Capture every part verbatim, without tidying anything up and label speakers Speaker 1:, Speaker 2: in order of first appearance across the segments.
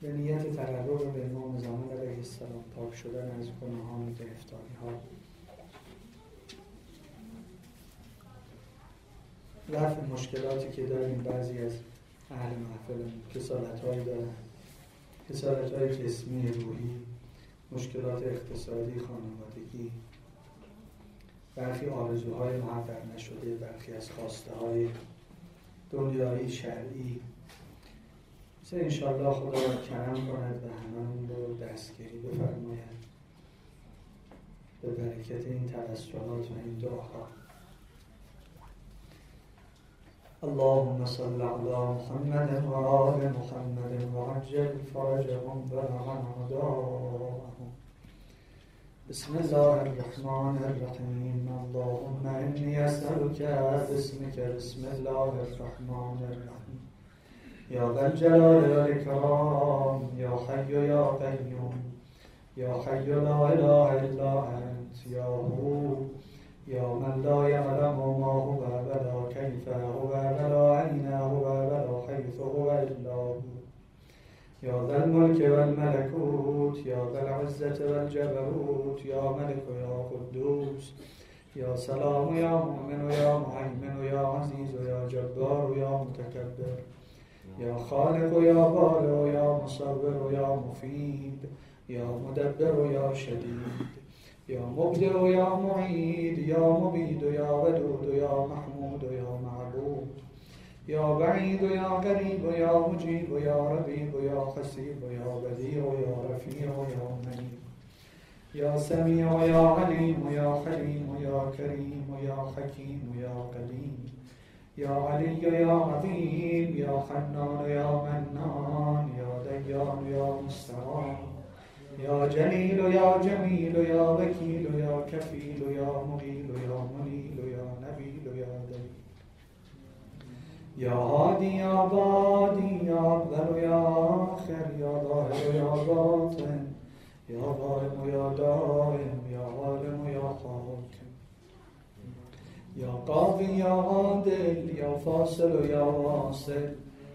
Speaker 1: به نیت تقرب به امام زمان علیه السلام، پاک شدن از گناهان و گرفتاری‌ها، رفع مشکلاتی که داریم. بعضی از اهل محفلمون کسالت‌هایی دارن، کسالت‌های جسمی، روحی، مشکلات اقتصادی، خانوادگی، برخی آرزوهای محقق نشده، برخی از خواسته‌های دنیایی شرعی. مثل انشاءالله خدا کرم کند و هممون رو دستگیری بفرماید به برکت این توسلات و این دعاها. اللهم صل علی محمد و آل محمد و عجل فرجهم و رحم اعداءهم. بسم الله الرحمن الرحیم. اللهم انی اسألک باسمک بسم الله الرحمن الرحیم. یا ذا الجلال والاکرام، یا حی یا قیوم، یا حی لا اله الا انت، یا هو، یا من لا یعلم ما هو ولا کیف هو ولا این هو ولا حیث هو الا هو، یا ذا الملک والملکوت، یا ذا العزة والجبروت، یا ملک یا قدوس، یا سلام یا مؤمن یا مهیمن یا عزیز یا جبار یا متکبر، یا خالق یا بارئ یا مصور یا مفید، یا مدبر یا شدید، یا مبدع یا معید، یا مبید یا ودود یا محمود یا معبود، یا بعید یا قریب یا مجیب یا رقیب یا حسیب یا بدیع یا رفیع یا منیب، یا سمیع یا علیم یا حلیم یا کریم یا حکیم یا قدیم، یا علی یا عظیم، یا حنان یا منان، یا دیان یا مستعان، یا جلیل یا جمیل یا وکیل یا کفیل یا مقیل یا منیل یا نبیل یا دلیل، یا هادی یا بادی، یا اول یا آخر، یا ظاهر یا باطن، یا قائم یا دائم، یا عالم یا حاکم، یا قاضی یا عادل، یا فاصل یا واصل،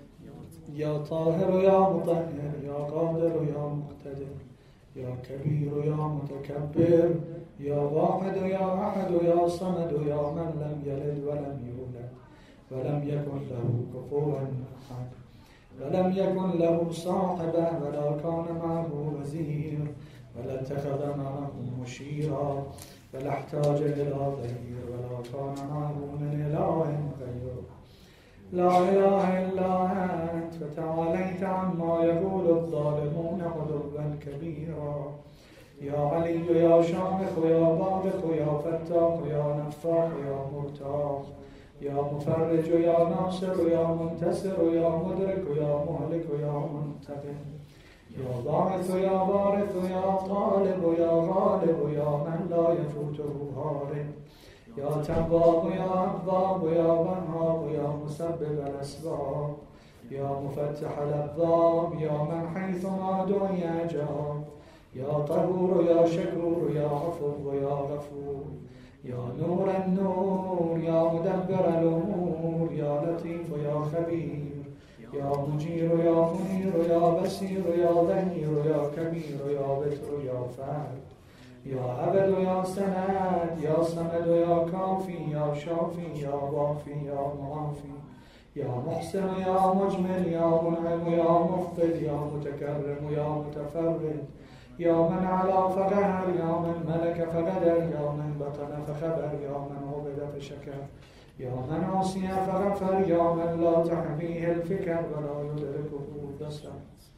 Speaker 1: یا طاهر یا مطهر، یا قادر یا مقتدر، یا کبیر یا متکبر، یا واحد یا احد، یا صمد، یا من لم یلد ولم یولد ولم یکن له کفوا احد، ولم یکن له صاحبه ولا کان معه وزیر، ولا اتخذ معه مشیرا، ولا احتاج الى غیر، ولا کان معه من اله غیره. لا اله الا انت فتعاليت عما يقول الظالمون علوا كبيرا، یا علی یا شامخ یا باغخ یا فتاح یا نفاح یا مرتاح، یا مفرج یا ناصر یا منتصر یا مدرک یا مهلک یا منتقم، یا باعث یا وارث یا طالب یا غالب یا من لا يفوته هارب، یا تواب یا عواب یا وهاب یا مسبب الاسباب، یا مفتح الابواب، یا من حیث ما دعی اجاب، یا طهور یا شکور یا عفو یا غفور، یا نور النور، یا مدبر الامور، یا لطیف یا خبیر، یا مجیر یا منیر یا بصیر یا ظهیر یا کبیر یا بتر یا فرد، یا عبد یا سند، یا صمد یا کافی، یا شافی یا وافی یا معافی، یا محسن یا مجمل، یا منعم یا مفقد، یا متکرم یا متفرد، یا من علا فقهر، یا من ملک فقدر، یا من بطن فخبر، یا من عبد فشکر، یا من عاصی فغفر، یا من لا تحمیه الفکر ولا یدرکه البصر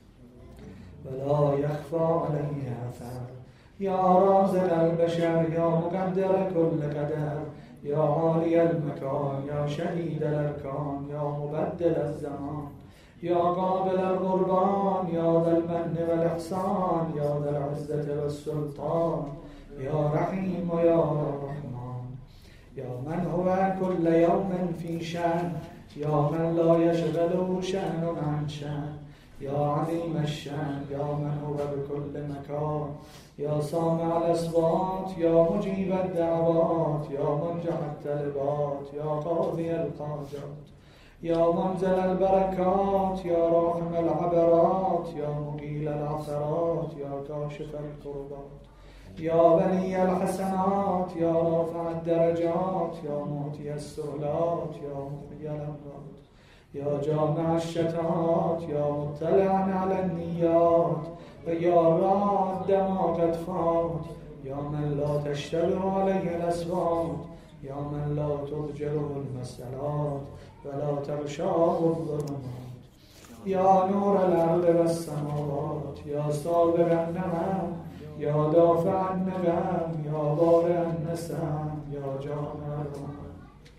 Speaker 1: ولا یخفى علیه اثر، یا رازق البشر، یا مقدر کل قدر، یا عالی المکان، یا شدید الارکان، یا مبدل الزمان، یا قابل القربان، یا ذا المن والاحسان، یا ذا العزة والسلطان، یا رحیم و یا رحمان، یا من هو کل یوم فی شأن، یا من لا یشغله شأن عن شأن، یا عظیم الشأن، یا من هو بكل مکان، یا سامع الاصوات، یا مجیب الدعوات، یا منجح الطلبات، یا قاضی الحاجات، یا منزل البرکات، یا راحم العبرات، یا مقیم مزيل العثرات يا كاشف الكربات يا ولي الحسنات يا رافع الدرجات يا معطي السؤلات يا محيي الأموات يا جامع الشتات يا مطلعا على النيات يا راد ما قد فات يا من لا تشتبه عليه الأصوات يا من لا تضجره المسألات ولا تغشاه الظلمات يا نور الأرض والسماوات يا سابق النعم يا دافع النغم يا بارئ النسم يا جامع الرحمن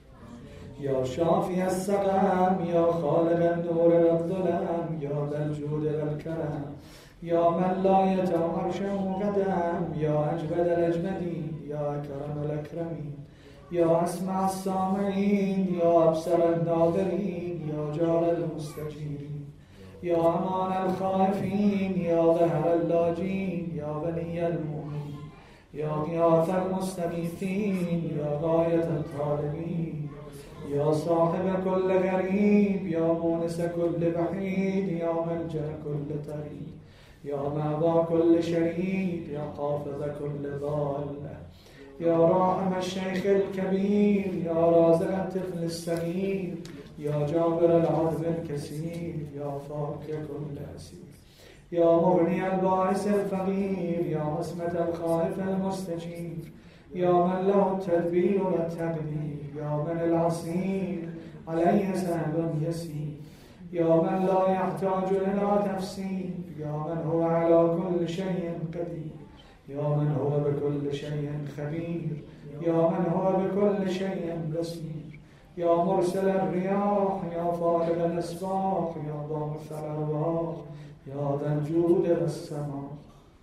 Speaker 1: يا شافي السقم يا خالق النور والظلم يا ذا الجود والكرم يا من لا يتم عرشه قدم يا أجود الأجمدين يا أكرم الأكرمين يا أسمع السامعين يا أبصر الناظرين يا جار المستجيرين يا أمان الخائفين يا ظهر اللاجين يا ولي المؤمنين يا غياث المستغيثين يا غاية الطالبين يا صاحب كل غريب يا مونس كل بعيد يا ملجأ كل طريق يا مأوى كل شريك يا حافظ كل ضال يا راحم الشيخ الكبير يا رازق الطفل الصغير يا جابر العذب الكثير يا فاك كل أسير يا مغني البائس الفقير يا عصمة الخائف المستجير يا من له التدبير والتقدير يا من العصير عليه سهل يسير يا من لا يحتاج إلى تفسير يا من هو على كل شيء قدير يا من هو بكل شيء خبير يا من هو بكل شيء بصير يا مرسل الرياح يا فارغ الأسباح يا ضامث الأرواح يا ذا الجود والسماح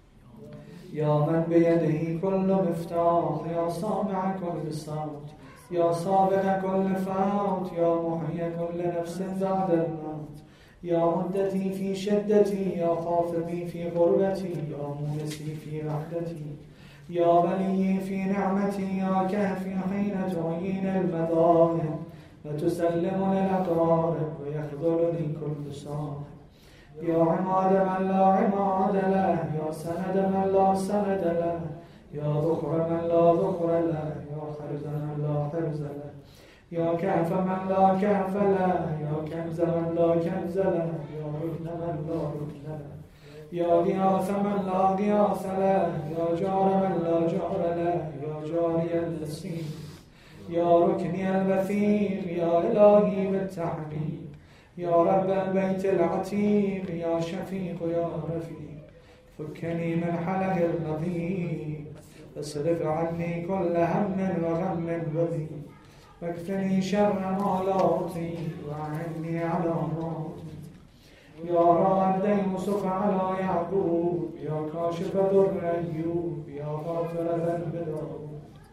Speaker 1: يا من بيده كل مفتاح يا سامع كل صوت يا سابق كل فوت يا محيي كل نفس بعد الموت يا عدتي في شدتي يا خافضي في غربتي يا مونسي في وحدتي يا ولي في نعمتي يا كهفي حين تعين المذاهب وتسلمني الأقارب ويخذلني كل صاحب يا عماد من لا عماد له يا سند من لا سند له يا ذخر من لا ذخر له يا حرز من لا حرز له يا كهف من لا كهف له يا كنز من لا كنز له يا ركن من لا ركن له يا غياث من لا غياث له يا جار من لا جار له يا جاري اللسين يا ركني الوثيق يا إلهي بالتحقيق يا رب البيت العتيق يا شفيق يا رفيق فكني من حلق النظير اصرف عني كل هم وغم وضيق واكفني شر ما لا أطيق وأعني على ما أطيق يا راد يوسف على يعقوب يا كاشف ضر أيوب يا غافر ذنب داود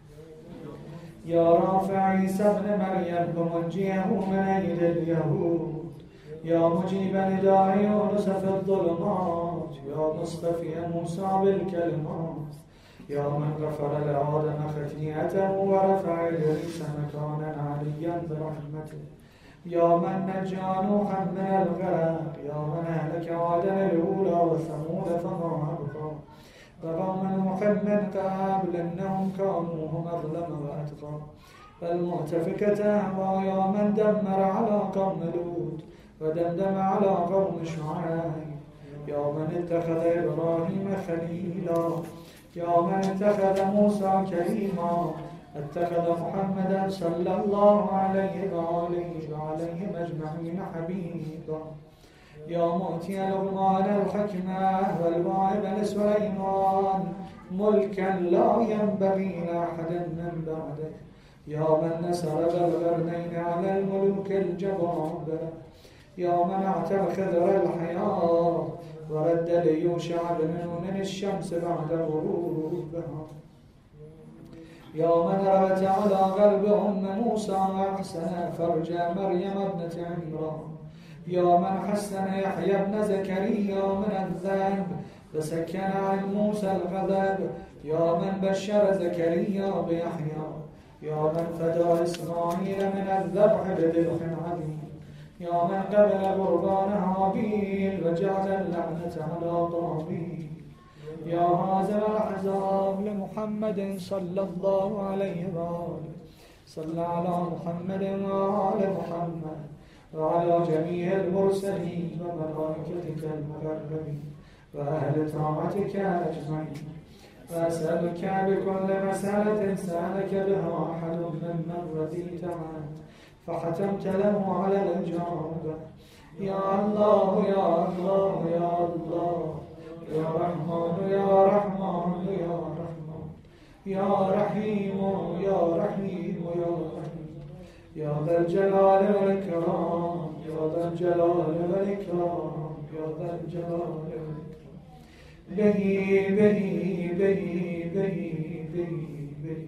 Speaker 1: يا رافع عيسى ابن مريم ومنجيه من أيد اليهود يا مجيب نداء يونس في الظلمات يا مصطفي موسى بالكلمات يا من غفر لآدم خطيئته ورفع إدريس مكانا عليا برحمته يا من نجى نوحا من الغرق يا من أهلك عادا الأولى وثمود فما أبقى وقوم نوح من قبل إنهم كانوا هم أظلم وأتقى فالمؤتفكة أهوى يا من دمر على قوم لوط ودمدم على قوم شعيب يا من اتخذ إبراهيم خليلا يا من اتخذ موسى كريما اتخذ محمدا صلى الله عليه وآله وعليهم أجمعين حبيبا يا مؤتي لقمان الحكمة والواهب لسليمان ملكا لا ينبغي لأحد من بعده يا من نسر بالغرنين على الملوك الجبابرة يا من اعتى خضر الحياة ورد ليوشع بن نون الشمس بعد غروبها يا من ربت على قلب أم موسى وأحسن فرج مريم ابنة عمران يا من حسن يحيى ابن زكريا من الذنب وسكن عن موسى الغضب يا من بشر زكريا بيحيى يا من فدى إسماعيل من الذبح بذبح عظيم يا من قبل قربان هابيل وجعل اللعنة على قابيل يا هازم الأحزاب لمحمد صلى الله عليه وآله صل على محمد وآل محمد وعلى جميع المرسلين وملائكتك المقربين وأهل طاعتك أجمعين وأسألك بكل مسألة سألك بها أحد ممن رضيت عنه فختمت له على الإجابة يا الله يا الله يا الله يا رحمن يا رحمن يا رحمن يا رحيم يا رحيم يا رحيم يا ذا الجلال والإكرام يا ذا الجلال والإكرام يا ذا الجلال والإكرام به به به به به به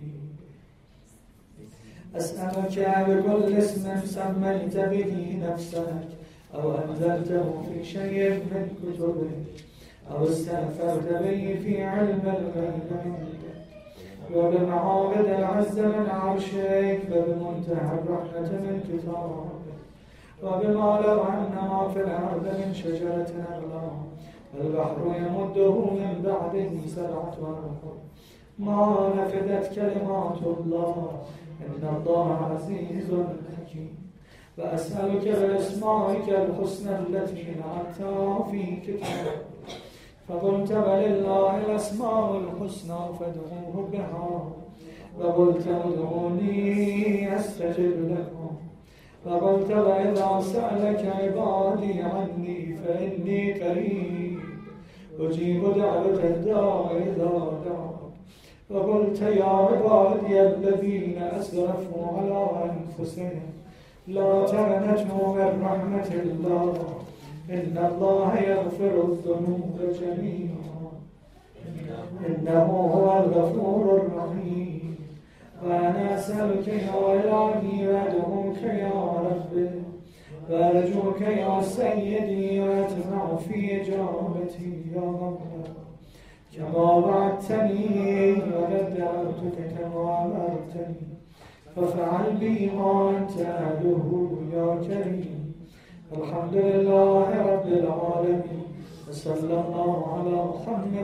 Speaker 1: أسألك بكل اسم سميت به نفسك أو أنزلته في شيء من كتبك أو استأثرت به في علم الغيب عندك وبمعابد العز من عرشك وبمنتهى الرحمة من كتابك وبما لو أنما في الأرض من شجرة أغلام البحر يمده من بعده سبعة أبحر ما نفدت كلمات الله إن الله عزيز حكيم وأسألك بأسمائك الحسنى التي نعتها في كتابك فقلت ولله الأسماء الحسنى فادعوه بها وقلت ادعوني أستجب لكم وقلت وإذا سألك عبادي عني فإني قريب أجيب دعوة الداع إذا دعا وقلت يا عبادي الذين أسرفوا على أنفسهم لا تقنطوا من رحمة الله إن الله يغفر الذنوب جميعا إنه هو الغفور الرحيم وأنا أسألك يا إلهي وأدعوك يا ربي وأرجوك يا سيدي وأتمع في إجابتي يا مولاي كما وعدتني وقد دعوتك كما أمرتني فافعل بي ما أنت أهله يا كريم الحمد لله رب العالمين وصلى الله على محمد